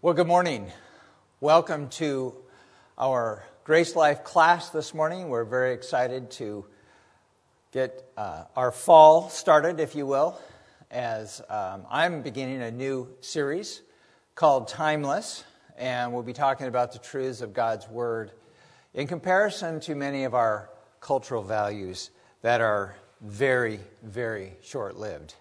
Well, good morning. Welcome to our Grace Life class this morning. We're very excited to get our fall started, if you will, as I'm beginning a new series called Timeless, and we'll be talking about the truths of God's Word in comparison to many of our cultural values that are very, very short-lived.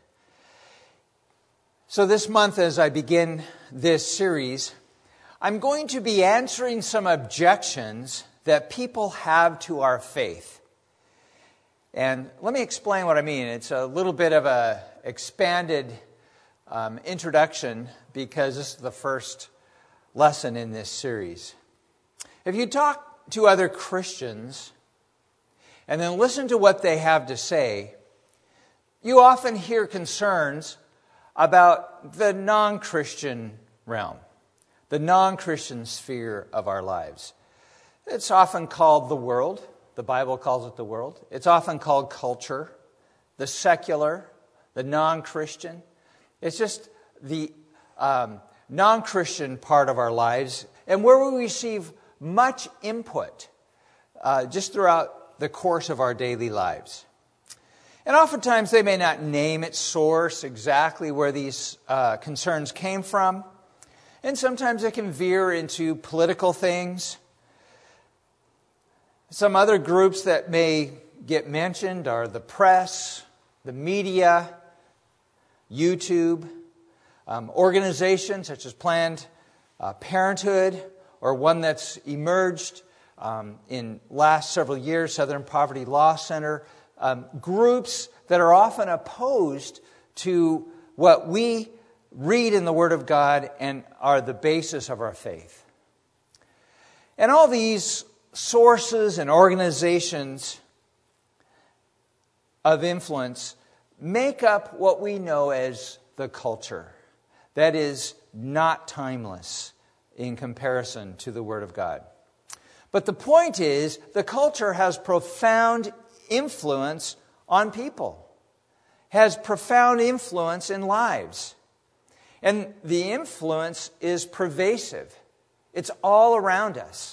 So this month, as I begin this series, I'm going to be answering some objections that people have to our faith. And let me explain what I mean. It's a little bit of an expanded introduction because this is the first lesson in this series. If you talk to other Christians and then listen to what they have to say, you often hear concerns about the non-Christian realm, the non-Christian sphere of our lives. It's often called the world. The Bible calls it the world. It's often called culture, the secular, the non-Christian. It's just the non-Christian part of our lives, and where we receive much input just throughout the course of our daily lives. And oftentimes they may not name its source, exactly where these concerns came from. And sometimes it can veer into political things. Some other groups that may get mentioned are the press, the media, YouTube, organizations such as Planned Parenthood, or one that's emerged in last several years, Southern Poverty Law Center, groups that are often opposed to what we read in the Word of God and are the basis of our faith. And all these sources and organizations of influence make up what we know as the culture. That is not timeless in comparison to the Word of God. But the point is, the culture has profound influence on people, has profound influence in lives. And the influence is pervasive. It's all around us.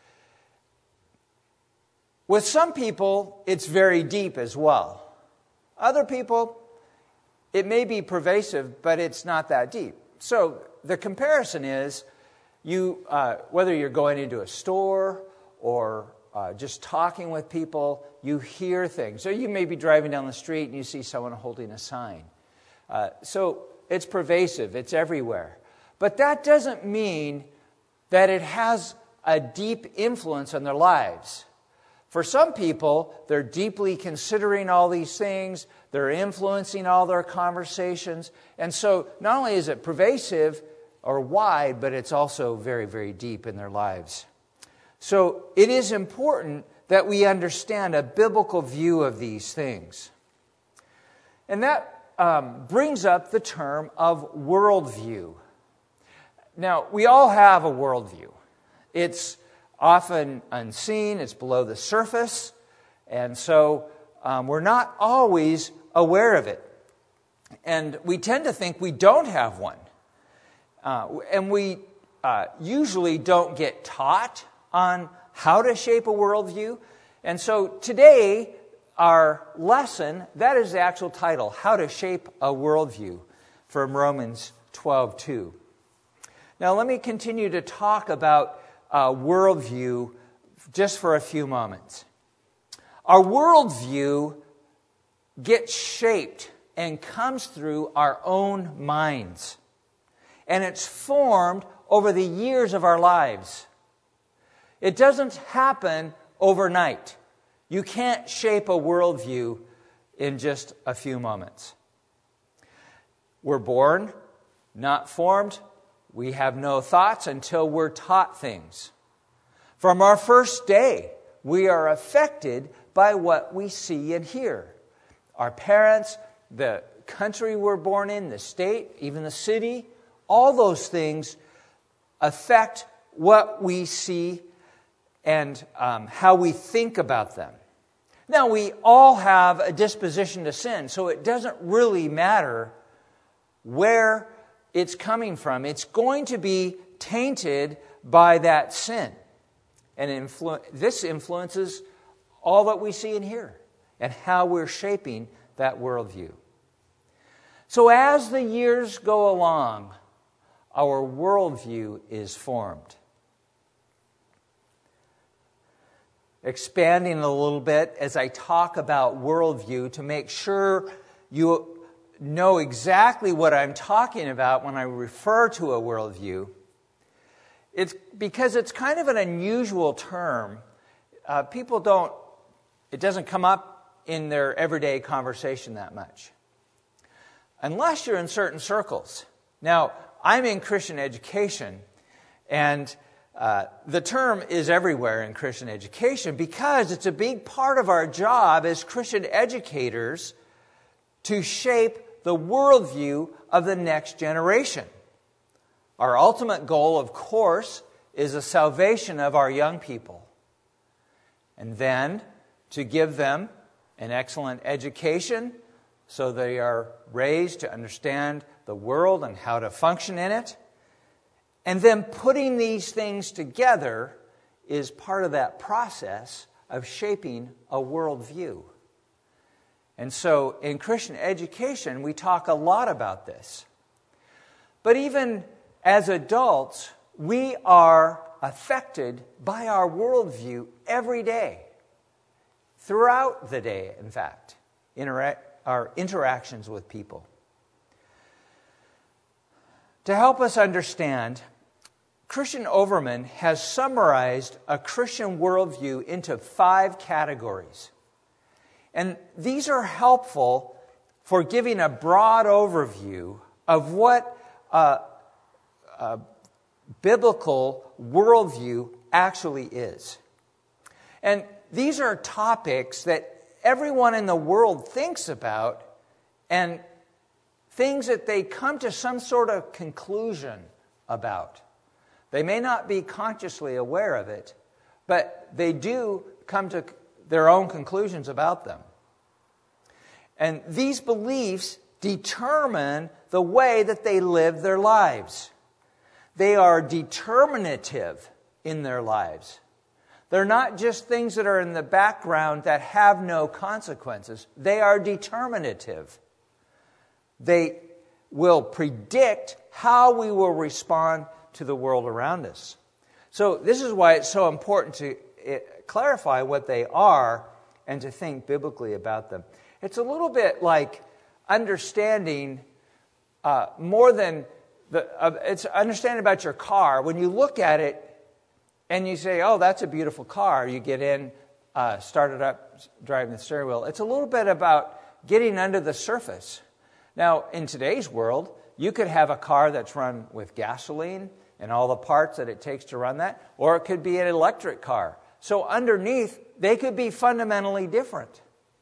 With some people, it's very deep as well. Other people, it may be pervasive, but it's not that deep. So the comparison is, whether you're going into a store or just talking with people, you hear things. So you may be driving down the street and you see someone holding a sign. So it's pervasive, it's everywhere. But that doesn't mean that it has a deep influence on their lives. For some people, they're deeply considering all these things, they're influencing all their conversations, and so not only is it pervasive or wide, but it's also very, very deep in their lives. So it is important that we understand a biblical view of these things. And that brings up the term of worldview. Now, we all have a worldview. It's often unseen, it's below the surface, and so we're not always aware of it. And we tend to think we don't have one. And we usually don't get taught on how to shape a worldview. And so today, our lesson, that is the actual title, How to Shape a Worldview, from Romans 12:2. Now let me continue to talk about worldview just for a few moments. Our worldview gets shaped and comes through our own minds. And it's formed over the years of our lives. It doesn't happen overnight. You can't shape a worldview in just a few moments. We're born, not formed. We have no thoughts until we're taught things. From our first day, we are affected by what we see and hear. Our parents, the country we're born in, the state, even the city, all those things affect what we see and how we think about them. Now, we all have a disposition to sin, so it doesn't really matter where it's coming from. It's going to be tainted by that sin. And this influences all that we see and hear and how we're shaping that worldview. So as the years go along, our worldview is formed. Expanding a little bit as I talk about worldview to make sure you know exactly what I'm talking about when I refer to a worldview. It's because it's kind of an unusual term. It doesn't come up in their everyday conversation that much. Unless you're in certain circles. Now, I'm in Christian education, and the term is everywhere in Christian education because it's a big part of our job as Christian educators to shape the worldview of the next generation. Our ultimate goal, of course, is the salvation of our young people. And then to give them an excellent education so they are raised to understand the world and how to function in it. And then putting these things together is part of that process of shaping a worldview. And so in Christian education, we talk a lot about this. But even as adults, we are affected by our worldview every day. Throughout the day, in fact, our interactions with people. To help us understand, Christian Overman has summarized a Christian worldview into 5 categories. And these are helpful for giving a broad overview of what a biblical worldview actually is. And these are topics that everyone in the world thinks about and things that they come to some sort of conclusion about. They may not be consciously aware of it, but they do come to their own conclusions about them. And these beliefs determine the way that they live their lives. They are determinative in their lives. They're not just things that are in the background that have no consequences. They are determinative. They will predict how we will respond to the world around us. So this is why it's so important to clarify what they are and to think biblically about them. It's a little bit like understanding more than it's understanding about your car. When you look at it and you say, oh, that's a beautiful car, you get in, start it up, driving the steering wheel. It's a little bit about getting under the surface. Now, in today's world, you could have a car that's run with gasoline and all the parts that it takes to run that, or it could be an electric car. So underneath, they could be fundamentally different.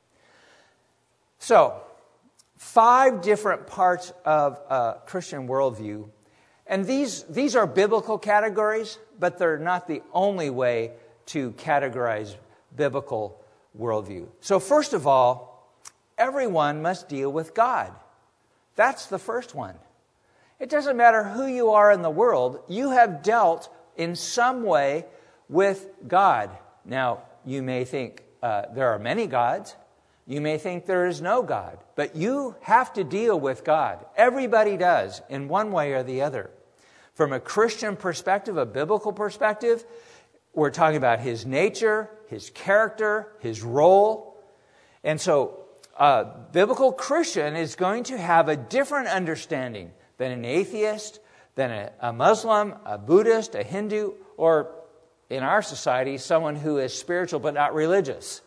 So, 5 different parts of a Christian worldview. And these are biblical categories, but they're not the only way to categorize biblical worldview. So first of all, everyone must deal with God. That's the first one. It doesn't matter who you are in the world, you have dealt in some way with God. Now, you may think there are many gods. You may think there is no God. But you have to deal with God. Everybody does, in one way or the other. From a Christian perspective, a biblical perspective, we're talking about His nature, His character, His role. And so a biblical Christian is going to have a different understanding than an atheist, than a Muslim, a Buddhist, a Hindu, or in our society, someone who is spiritual but not religious.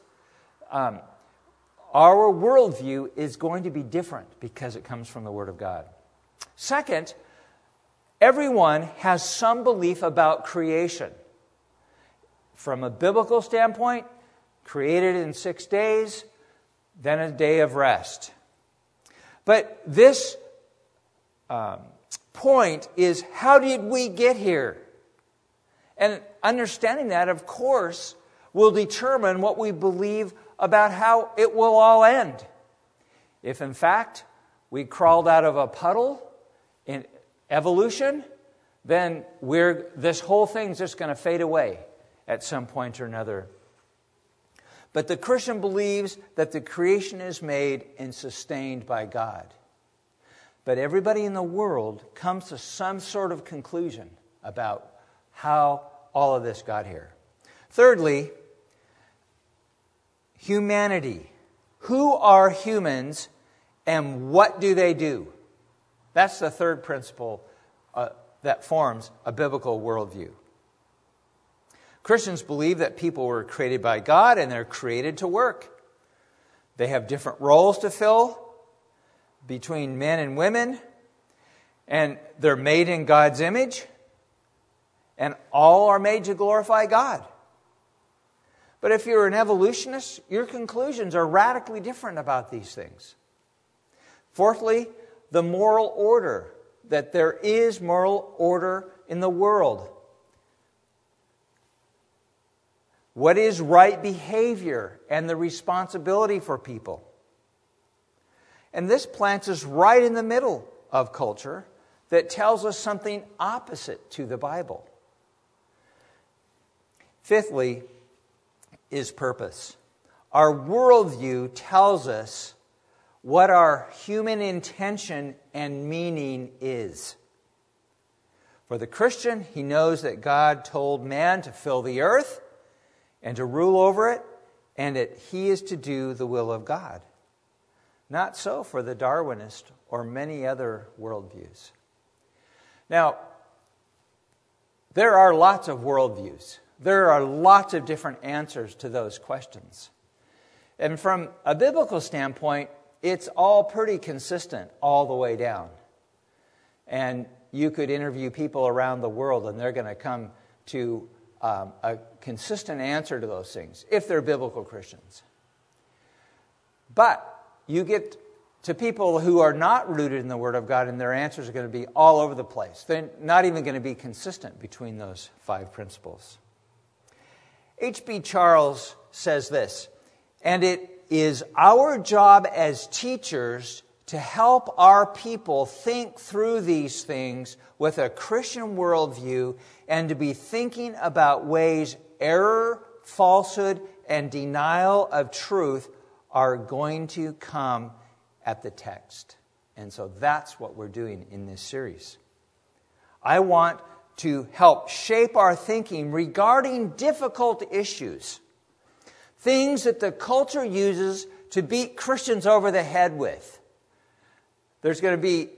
Our worldview is going to be different because it comes from the Word of God. Second, everyone has some belief about creation. From a biblical standpoint, created in 6 days, then a day of rest. But this point is, how did we get here? And understanding that, of course, will determine what we believe about how it will all end. If, in fact, we crawled out of a puddle in evolution, then this whole thing's just going to fade away at some point or another. But the Christian believes that the creation is made and sustained by God. But everybody in the world comes to some sort of conclusion about how all of this got here. Thirdly, humanity. Who are humans and what do they do? That's the third principle that forms a biblical worldview. Christians believe that people were created by God and they're created to work. They have different roles to fill between men and women, and they're made in God's image, and all are made to glorify God. But if you're an evolutionist, your conclusions are radically different about these things. Fourthly, the moral order, that there is moral order in the world. What is right behavior and the responsibility for people? And this plants us right in the middle of culture that tells us something opposite to the Bible. Fifthly is purpose. Our worldview tells us what our human intention and meaning is. For the Christian, he knows that God told man to fill the earth and to rule over it, and that he is to do the will of God. Not so for the Darwinist or many other worldviews. Now, there are lots of worldviews. There are lots of different answers to those questions. And from a biblical standpoint, it's all pretty consistent all the way down. And you could interview people around the world and they're going to come to a consistent answer to those things, if they're biblical Christians. But you get to people who are not rooted in the Word of God, and their answers are going to be all over the place. They're not even going to be consistent between those 5 principles. H.B. Charles says this, and it is our job as teachers to help our people think through these things with a Christian worldview and to be thinking about ways error, falsehood, and denial of truth are going to come at the text. And so that's what we're doing in this series. I want to help shape our thinking regarding difficult issues. Things that the culture uses to beat Christians over the head with. There's going to be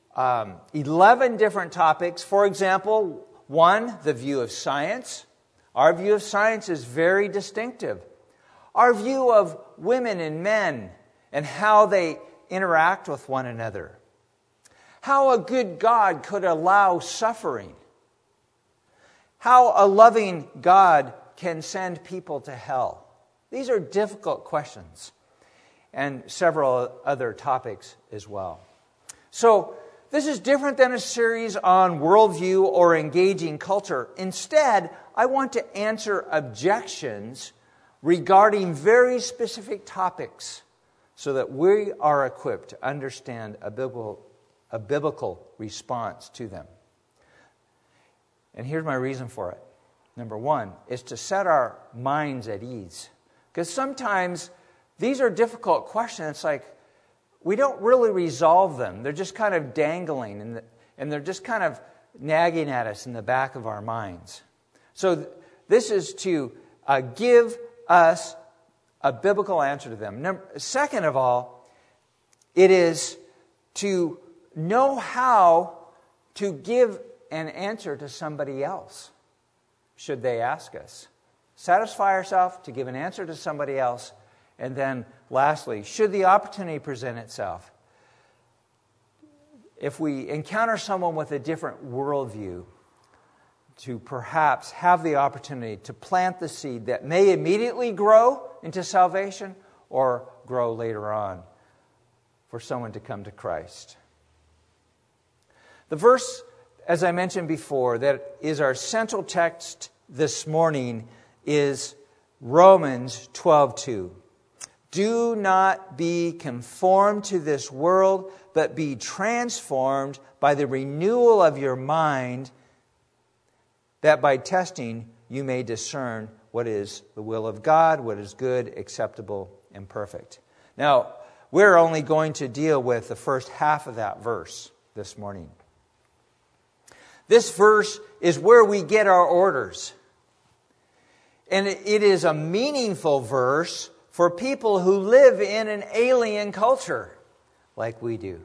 11 different topics. For example, 1, the view of science. Our view of science is very distinctive. Our view of women and men and how they interact with one another. How a good God could allow suffering. How a loving God can send people to hell. These are difficult questions. And several other topics as well. So, this is different than a series on worldview or engaging culture. Instead, I want to answer objections regarding very specific topics so that we are equipped to understand a biblical response to them. And here's my reason for it. Number 1 is to set our minds at ease. Because sometimes these are difficult questions. It's like we don't really resolve them. They're just kind of dangling and they're just kind of nagging at us in the back of our minds. So this is to give us a biblical answer to them. Second of all, it is to know how to give an answer to somebody else, should they ask us. Satisfy ourselves to give an answer to somebody else. And then lastly, should the opportunity present itself, if we encounter someone with a different worldview, to perhaps have the opportunity to plant the seed that may immediately grow into salvation or grow later on for someone to come to Christ. The verse, as I mentioned before, that is our central text this morning is Romans 12:2. Do not be conformed to this world, but be transformed by the renewal of your mind, that by testing you may discern what is the will of God, what is good, acceptable, and perfect. Now, we're only going to deal with the first half of that verse this morning. This verse is where we get our orders. And it is a meaningful verse for people who live in an alien culture like we do.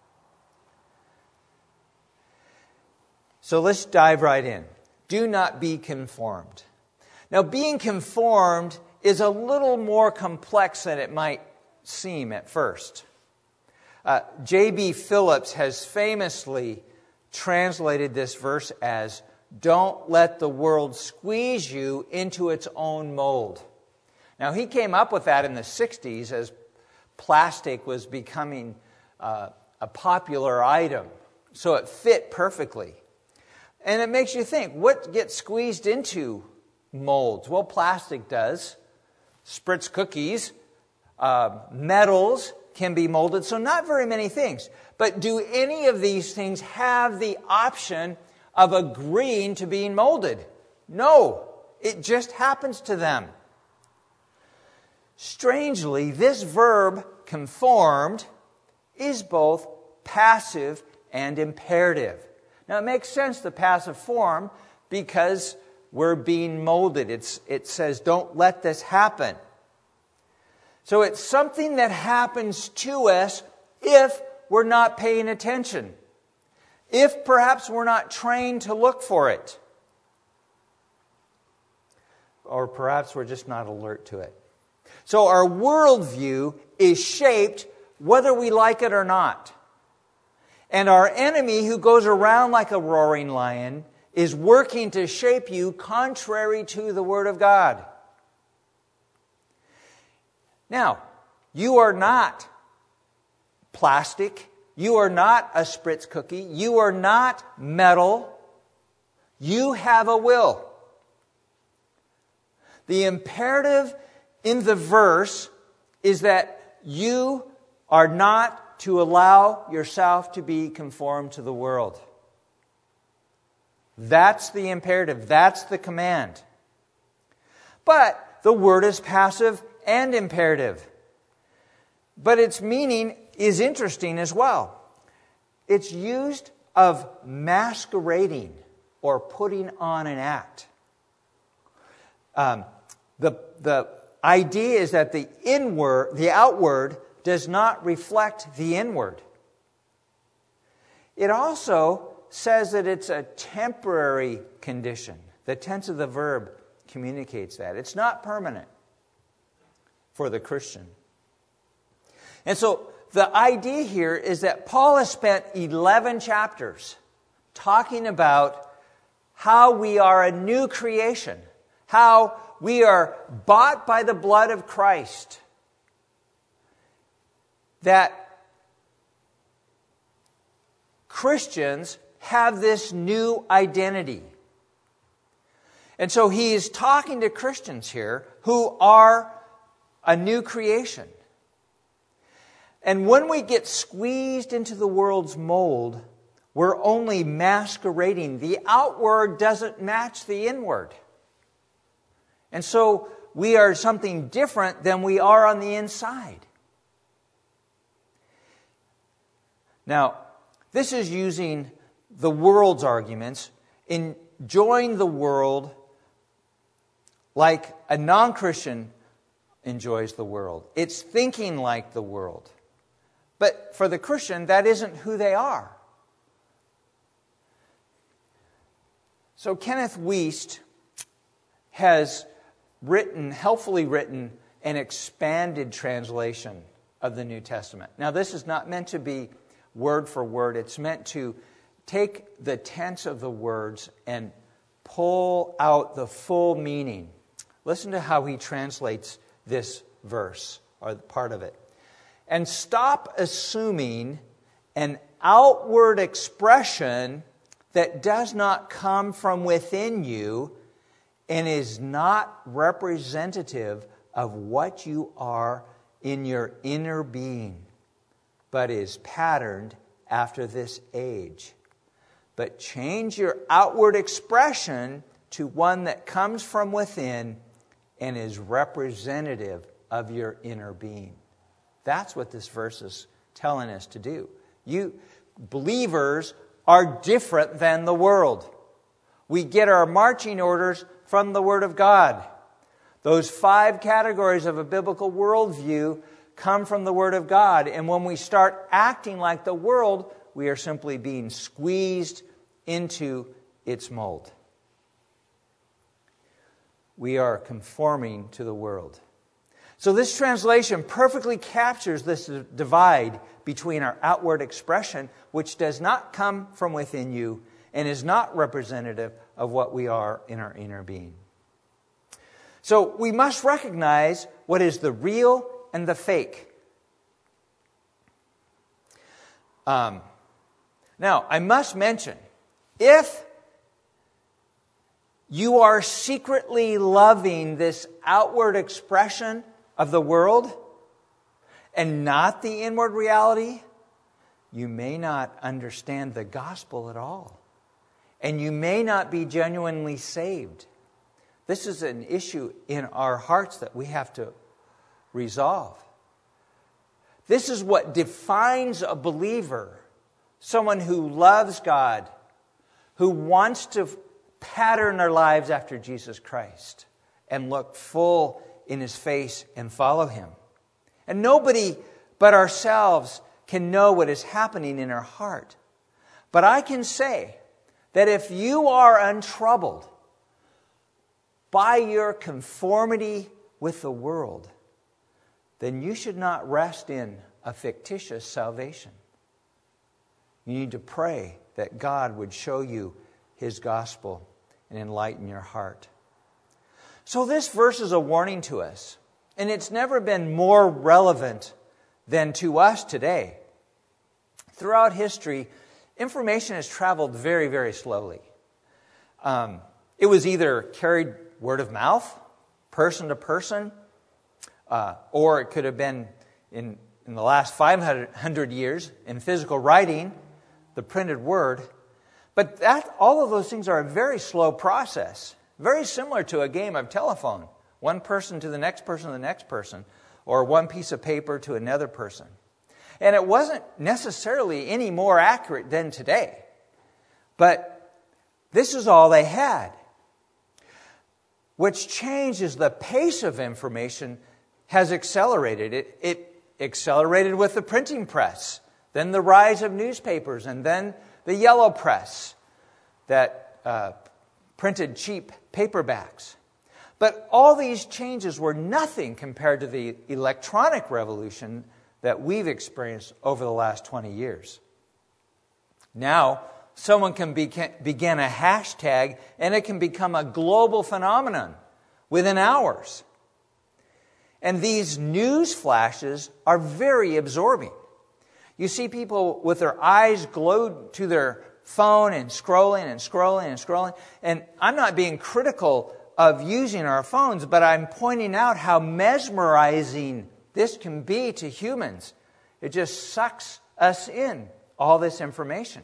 So let's dive right in. Do not be conformed. Now, being conformed is a little more complex than it might seem at first. J.B. Phillips has famously translated this verse as, "Don't let the world squeeze you into its own mold." Now, he came up with that in the 60s as plastic was becoming a popular item. So it fit perfectly. And it makes you think, what gets squeezed into molds? Well, plastic does. Spritz cookies, metals can be molded, so not very many things. But do any of these things have the option of agreeing to being molded? No, it just happens to them. Strangely, this verb, conformed, is both passive and imperative. Now, it makes sense, the passive form, because we're being molded. It says, don't let this happen. So it's something that happens to us if we're not paying attention. If perhaps we're not trained to look for it. Or perhaps we're just not alert to it. So our worldview is shaped whether we like it or not. And our enemy, who goes around like a roaring lion, is working to shape you contrary to the Word of God. Now, you are not plastic. You are not a Spritz cookie. You are not metal. You have a will. The imperative in the verse is that you are not to allow yourself to be conformed to the world. That's the imperative. That's the command. But the word is passive and imperative. But its meaning is interesting as well. It's used of masquerading or putting on an act. The idea is that the outward does not reflect the inward. It also says that it's a temporary condition. The tense of the verb communicates that. It's not permanent for the Christian. And so the idea here is that Paul has spent 11 chapters talking about how we are a new creation, how we are bought by the blood of Christ, that Christians have this new identity. And so he is talking to Christians here who are a new creation. And when we get squeezed into the world's mold, we're only masquerading. The outward doesn't match the inward. And so we are something different than we are on the inside. Now, this is using the world's arguments, enjoying the world like a non-Christian enjoys the world. It's thinking like the world. But for the Christian, that isn't who they are. So Kenneth Wuest has helpfully written an expanded translation of the New Testament. Now, this is not meant to be word for word. It's meant to take the tense of the words and pull out the full meaning. Listen to how he translates this verse, or part of it. And stop assuming an outward expression that does not come from within you and is not representative of what you are in your inner being, but is patterned after this age. But change your outward expression to one that comes from within and is representative of your inner being. That's what this verse is telling us to do. You believers are different than the world. We get our marching orders from the Word of God. Those 5 categories of a biblical worldview come from the Word of God. And when we start acting like the world, we are simply being squeezed into its mold. We are conforming to the world. So this translation perfectly captures this divide between our outward expression, which does not come from within you and is not representative of what we are in our inner being. So we must recognize what is the real and the fake. Now, I must mention, if you are secretly loving this outward expression of the world and not the inward reality, you may not understand the gospel at all. And you may not be genuinely saved. This is an issue in our hearts that we have to resolve. This is what defines a believer, someone who loves God, who wants to pattern their lives after Jesus Christ and look full in His face and follow Him. And nobody but ourselves can know what is happening in our heart. But I can say that if you are untroubled by your conformity with the world, then you should not rest in a fictitious salvation. You need to pray that God would show you His gospel and enlighten your heart. So this verse is a warning to us, and it's never been more relevant than to us today. Throughout history, information has traveled very, very slowly. It was either carried word of mouth, person to person, or it could have been in the last 500 years in physical writing, the printed word. But all of those things are a very slow process, very similar to a game of telephone. One person to the next person to the next person, or one piece of paper to another person. And it wasn't necessarily any more accurate than today. But this is all they had. What's changed is the pace of information has accelerated. It accelerated with the printing press, then the rise of newspapers, and then the yellow press that printed cheap paperbacks. But all these changes were nothing compared to the electronic revolution that we've experienced over the last 20 years. Now, someone can begin a hashtag and it can become a global phenomenon within hours. And these news flashes are very absorbing. You see people with their eyes glued to their phone and scrolling and scrolling and scrolling. And I'm not being critical of using our phones, but I'm pointing out how mesmerizing this can be to humans. It just sucks us in, all this information.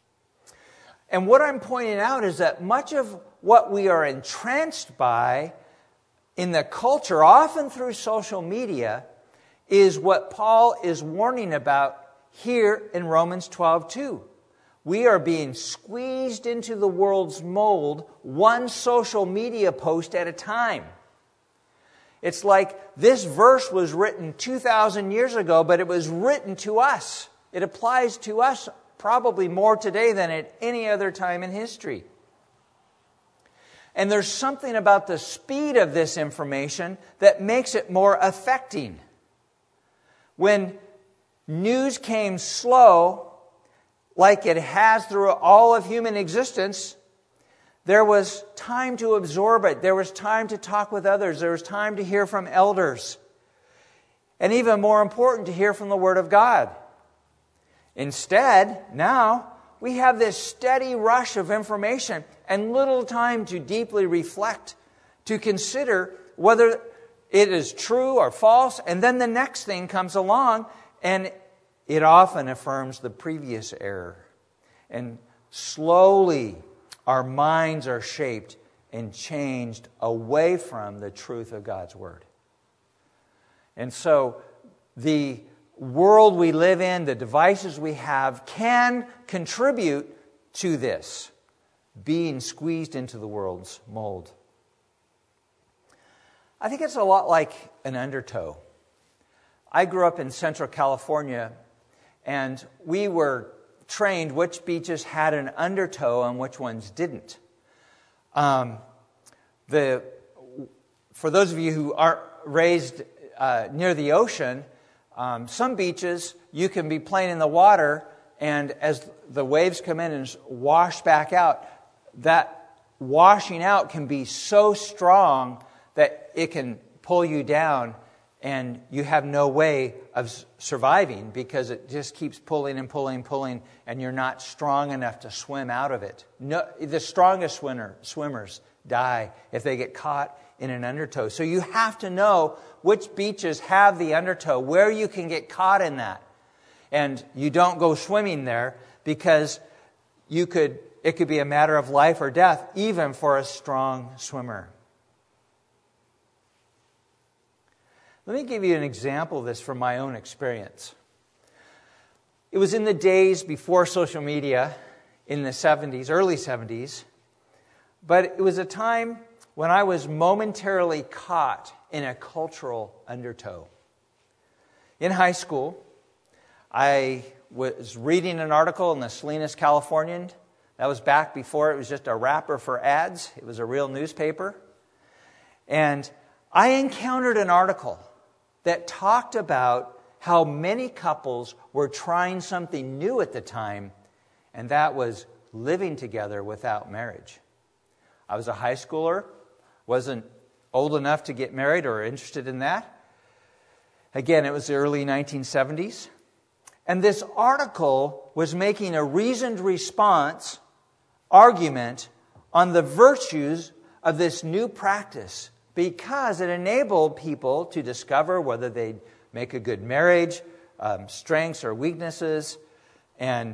And what I'm pointing out is that much of what we are entranced by in the culture, often through social media, is what Paul is warning about here in Romans 12:2. We are being squeezed into the world's mold, one social media post at a time. It's like this verse was written 2,000 years ago, but it was written to us. It applies to us probably more today than at any other time in history. And there's something about the speed of this information that makes it more affecting. When news came slow, like it has through all of human existence, there was time to absorb it. There was time to talk with others. There was time to hear from elders. And even more important, to hear from the Word of God. Instead, now, we have this steady rush of information and little time to deeply reflect, to consider whether it is true or false. And then the next thing comes along, and it often affirms the previous error. And slowly, our minds are shaped and changed away from the truth of God's Word. And so the world we live in, the devices we have, can contribute to this, being squeezed into the world's mold. I think it's a lot like an undertow. I grew up in Central California, and we were trained which beaches had an undertow and which ones didn't. For those of you who aren't raised near the ocean, some beaches you can be playing in the water, and as the waves come in and wash back out, that washing out can be so strong that it can pull you down, and you have no way of surviving because it just keeps pulling and pulling and pulling, and you're not strong enough to swim out of it. No, the strongest swimmers die if they get caught in an undertow. So you have to know which beaches have the undertow, where you can get caught in that. And you don't go swimming there because it could be a matter of life or death, even for a strong swimmer. Let me give you an example of this from my own experience. It was in the days before social media, in the 70s, early 70s, but it was a time when I was momentarily caught in a cultural undertow. In high school, I was reading an article in the Salinas Californian. That was back before it was just a wrapper for ads. It was a real newspaper. And I encountered an article that talked about how many couples were trying something new at the time, and that was living together without marriage. I was a high schooler, wasn't old enough to get married or interested in that. Again, it was the early 1970s. And this article was making a reasoned response argument on the virtues of this new practice, because it enabled people to discover whether they'd make a good marriage, strengths or weaknesses, and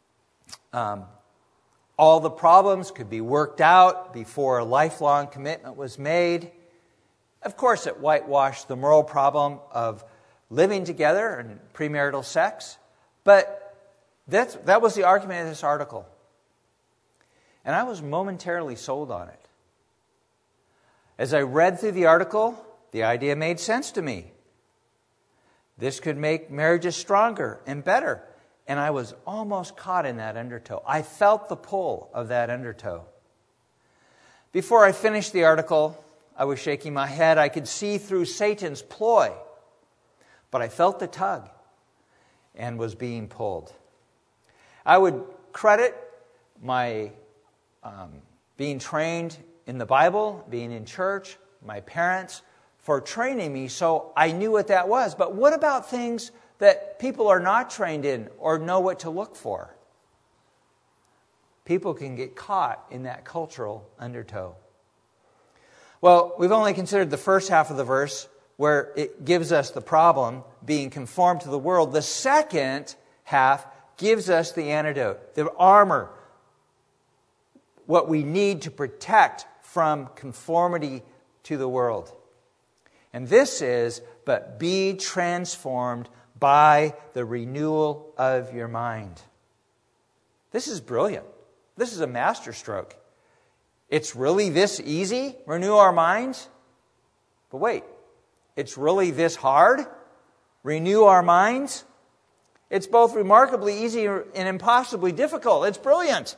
all the problems could be worked out before a lifelong commitment was made. Of course, it whitewashed the moral problem of living together and premarital sex, but that was the argument of this article. And I was momentarily sold on it. As I read through the article, the idea made sense to me. This could make marriages stronger and better. And I was almost caught in that undertow. I felt the pull of that undertow. Before I finished the article, I was shaking my head. I could see through Satan's ploy. But I felt the tug and was being pulled. I would credit my being trained in the Bible, being in church, my parents, for training me so I knew what that was. But what about things that people are not trained in or know what to look for? People can get caught in that cultural undertow. Well, we've only considered the first half of the verse where it gives us the problem, being conformed to the world. The second half gives us the antidote, the armor, what we need to protect from conformity to the world. And this is, but be transformed by the renewal of your mind. This is brilliant. This is a masterstroke. It's really this easy, renew our minds? But wait, it's really this hard, renew our minds? It's both remarkably easy and impossibly difficult. It's brilliant.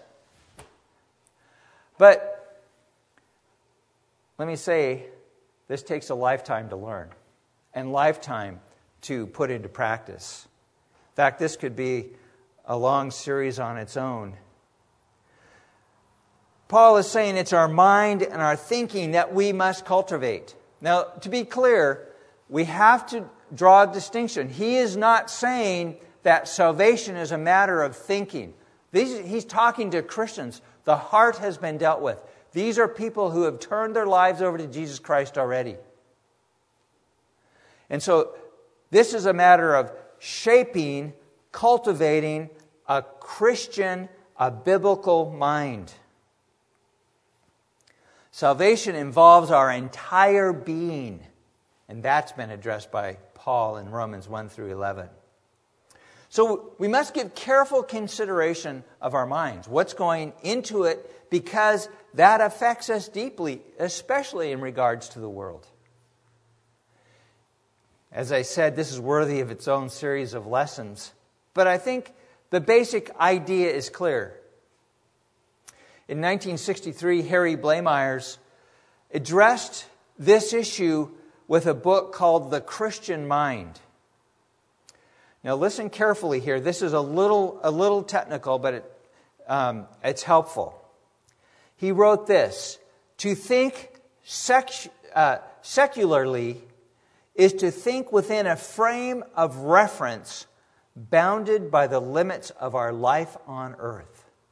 But let me say, this takes a lifetime to learn and lifetime to put into practice. In fact, this could be a long series on its own. Paul is saying it's our mind and our thinking that we must cultivate. Now, to be clear, we have to draw a distinction. He is not saying that salvation is a matter of thinking. He's talking to Christians. The heart has been dealt with. These are people who have turned their lives over to Jesus Christ already. And so this is a matter of shaping, cultivating a Christian, a biblical mind. Salvation involves our entire being, and that's been addressed by Paul in Romans 1 through 11. So we must give careful consideration of our minds, what's going into it, because that affects us deeply, especially in regards to the world. As I said, this is worthy of its own series of lessons, but I think the basic idea is clear. In 1963, Harry Blamires addressed this issue with a book called The Christian Mind. Now listen carefully here. This is a little technical, but it's helpful. He wrote this: to think secularly is to think within a frame of reference bounded by the limits of our life on earth.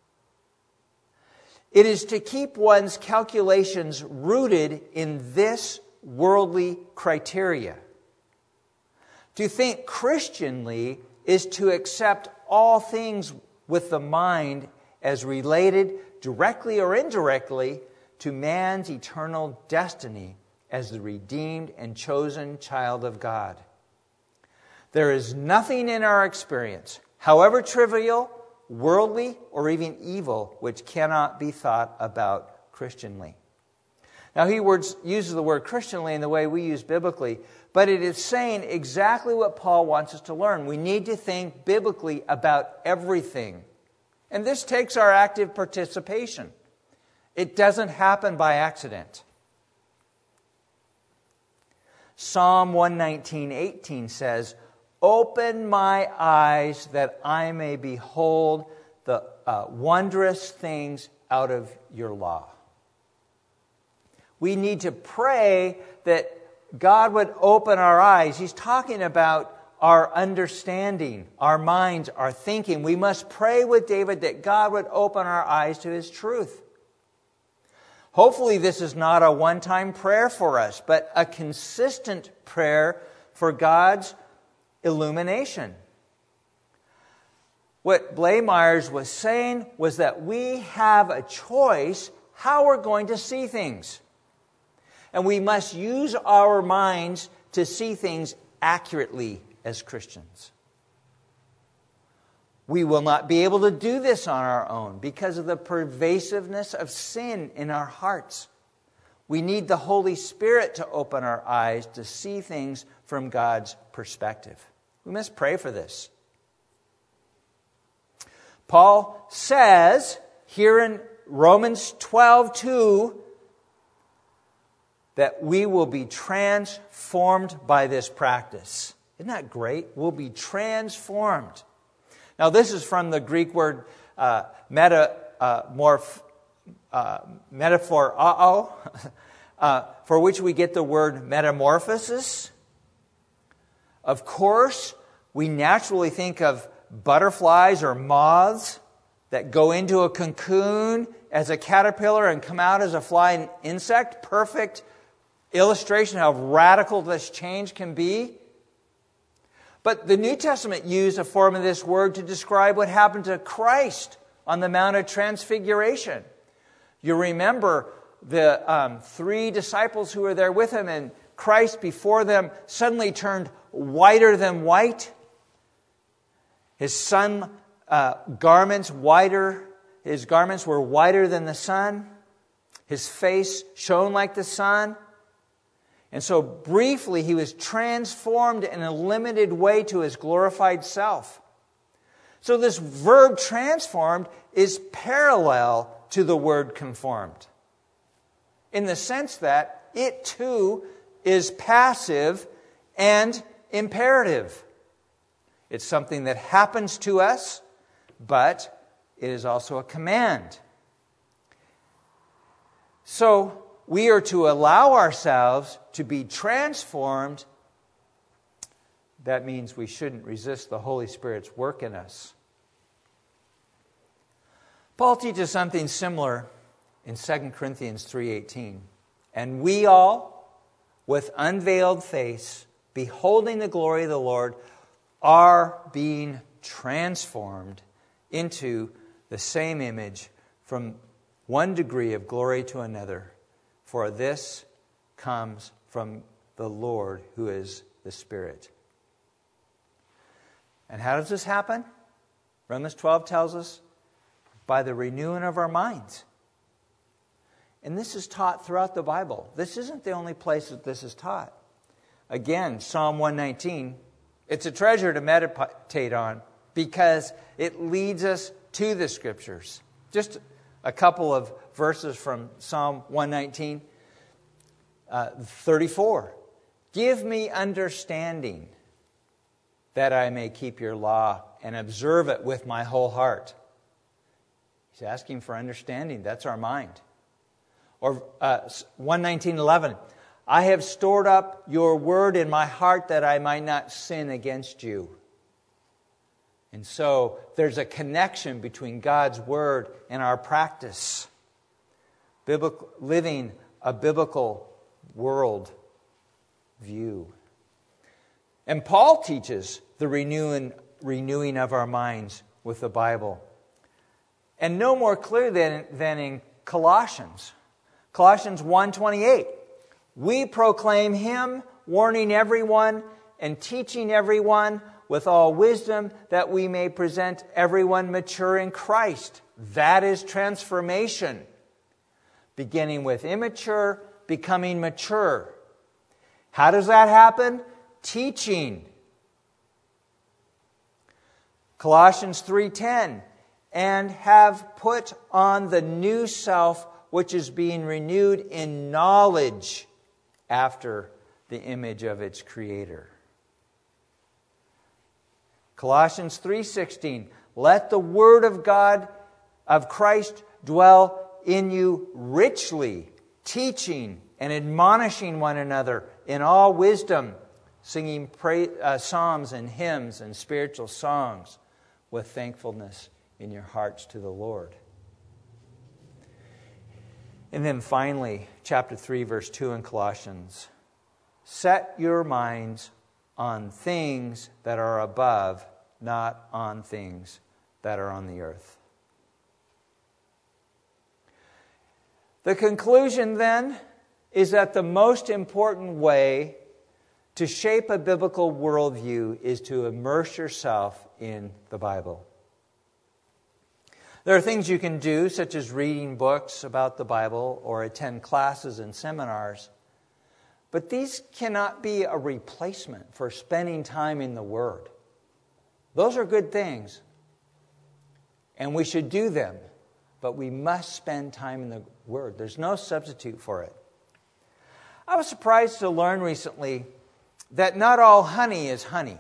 It is to keep one's calculations rooted in this worldly criteria. To think Christianly is to accept all things with the mind as related, directly or indirectly, to man's eternal destiny as the redeemed and chosen child of God. There is nothing in our experience, however trivial, worldly, or even evil, which cannot be thought about Christianly. Now, he uses the word Christianly in the way we use biblically, but it is saying exactly what Paul wants us to learn. We need to think biblically about everything. And this takes our active participation. It doesn't happen by accident. Psalm 119:18 says, "Open my eyes that I may behold the wondrous things out of your law." We need to pray that God would open our eyes. He's talking about our understanding, our minds, our thinking. We must pray with David that God would open our eyes to His truth. Hopefully this is not a one-time prayer for us, but a consistent prayer for God's illumination. What Blamires was saying was that we have a choice how we're going to see things. And we must use our minds to see things accurately as Christians. We will not be able to do this on our own because of the pervasiveness of sin in our hearts. We need the Holy Spirit to open our eyes to see things from God's perspective. We must pray for this. Paul says here in Romans 12:2 that we will be transformed by this practice. Isn't that great? We'll be transformed. Now, this is from the Greek word metaphorao, for which we get the word metamorphosis. Of course, we naturally think of butterflies or moths that go into a cocoon as a caterpillar and come out as a flying insect. Perfect illustration of how radical this change can be. But the New Testament used a form of this word to describe what happened to Christ on the Mount of Transfiguration. You remember the 3 disciples who were there with him, and Christ before them suddenly turned whiter than white. His garments were whiter than the sun. His face shone like the sun. And so briefly, he was transformed in a limited way to his glorified self. So this verb transformed is parallel to the word conformed, in the sense that it too is passive and imperative. It's something that happens to us, but it is also a command. So we are to allow ourselves to be transformed. That means we shouldn't resist the Holy Spirit's work in us. Paul teaches something similar in 2 Corinthians 3:18. "And we all, with unveiled face, beholding the glory of the Lord, are being transformed into the same image from one degree of glory to another, for this comes from the Lord who is the Spirit. And how does this happen? Romans 12 tells us, by the renewing of our minds. And this is taught throughout the Bible. This isn't the only place that this is taught. Again, Psalm 119, it's a treasure to meditate on because it leads us to the Scriptures. Just a couple of verses from Psalm 119, 34. Give me understanding that I may keep your law and observe it with my whole heart. He's asking for understanding. That's our mind. Or 119:11. I have stored up your word in my heart that I might not sin against you. And so there's a connection between God's word and our practice. Living a biblical world view. And Paul teaches the renewing of our minds with the Bible. And no more clear than in Colossians. Colossians 1:28. We proclaim Him, warning everyone and teaching everyone with all wisdom, that we may present everyone mature in Christ. That is transformation. Beginning with immature, becoming mature. How does that happen? Teaching. Colossians 3:10. And have put on the new self, which is being renewed in knowledge after the image of its Creator. Colossians 3:16. Let the word of God, of Christ, dwell in you richly, teaching and admonishing one another in all wisdom, singing psalms and hymns and spiritual songs with thankfulness in your hearts to the Lord. And then finally, chapter 3, verse 2 in Colossians. Set your minds on things that are above, not on things that are on the earth. The conclusion then is that the most important way to shape a biblical worldview is to immerse yourself in the Bible. There are things you can do, such as reading books about the Bible or attend classes and seminars, but these cannot be a replacement for spending time in the Word. Those are good things, and we should do them, but we must spend time in the Word. There's no substitute for it. I was surprised to learn recently that not all honey is honey.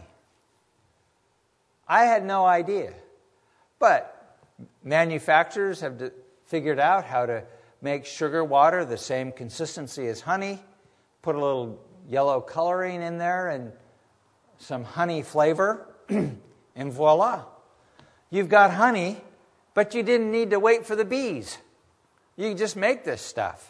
I had no idea, but manufacturers have figured out how to make sugar water the same consistency as honey, put a little yellow coloring in there and some honey flavor, and voila. You've got honey, but you didn't need to wait for the bees. You can just make this stuff.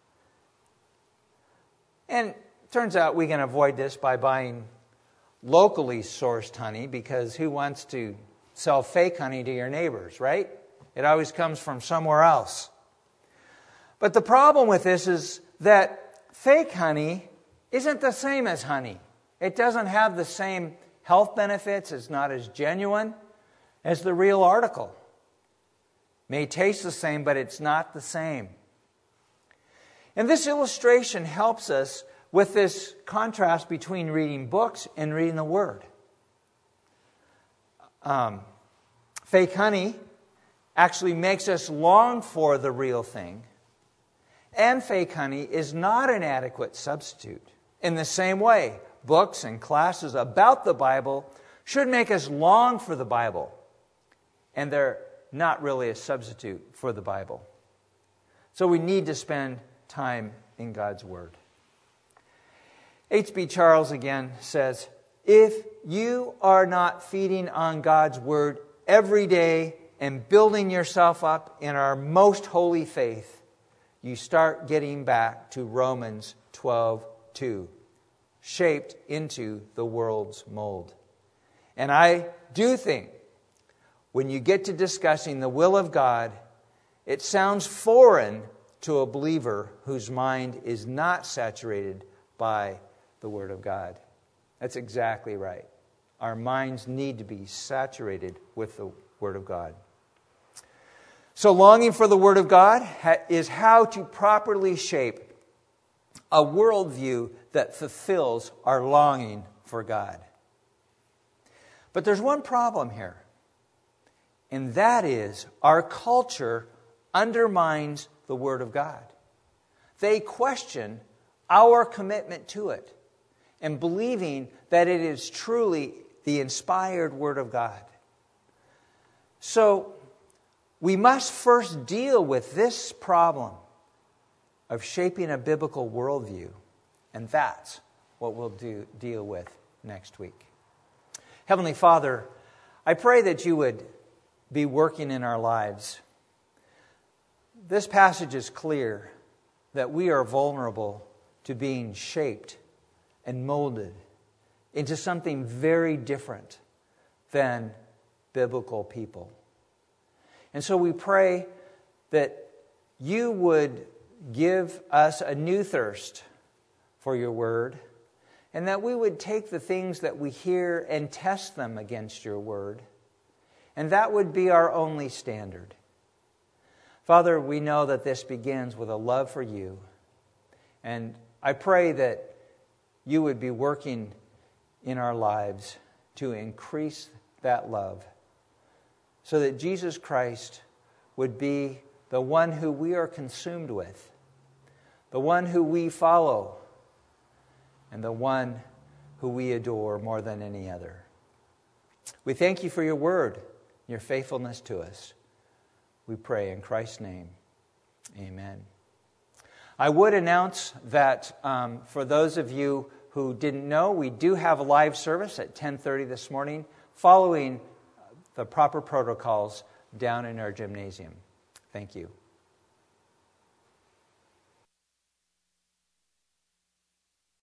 And it turns out we can avoid this by buying locally sourced honey, because who wants to sell fake honey to your neighbors, right? It always comes from somewhere else. But the problem with this is that fake honey isn't the same as honey. It doesn't have the same health benefits. It's not as genuine as the real article. May taste the same, but it's not the same. And this illustration helps us with this contrast between reading books and reading the Word. Fake honey actually makes us long for the real thing. And fake honey is not an adequate substitute. In the same way, books and classes about the Bible should make us long for the Bible. And they're not really a substitute for the Bible. So we need to spend time in God's Word. H.B. Charles again says, if you are not feeding on God's Word every day and building yourself up in our most holy faith, you start getting back to Romans 12:2, shaped into the world's mold. And I do think when you get to discussing the will of God, it sounds foreign to a believer whose mind is not saturated by the Word of God. That's exactly right. Our minds need to be saturated with the Word of God. So longing for the Word of God is how to properly shape a worldview that fulfills our longing for God. But there's one problem here, and that is our culture undermines the Word of God. They question our commitment to it and believing that it is truly the inspired Word of God. So we must first deal with this problem of shaping a biblical worldview, and that's what we'll deal with next week. Heavenly Father, I pray that you would be working in our lives. This passage is clear that we are vulnerable to being shaped and molded into something very different than biblical people. And so we pray that you would give us a new thirst for your word, and that we would take the things that we hear and test them against your word, and that would be our only standard. Father, we know that this begins with a love for you, and I pray that you would be working in our lives to increase that love, so that Jesus Christ would be the one who we are consumed with, the one who we follow, and the one who we adore more than any other. We thank you for your word, your faithfulness to us. We pray in Christ's name. Amen. I would announce that for those of you who didn't know, we do have a live service at 10:30 this morning, following the proper protocols down in our gymnasium. Thank you.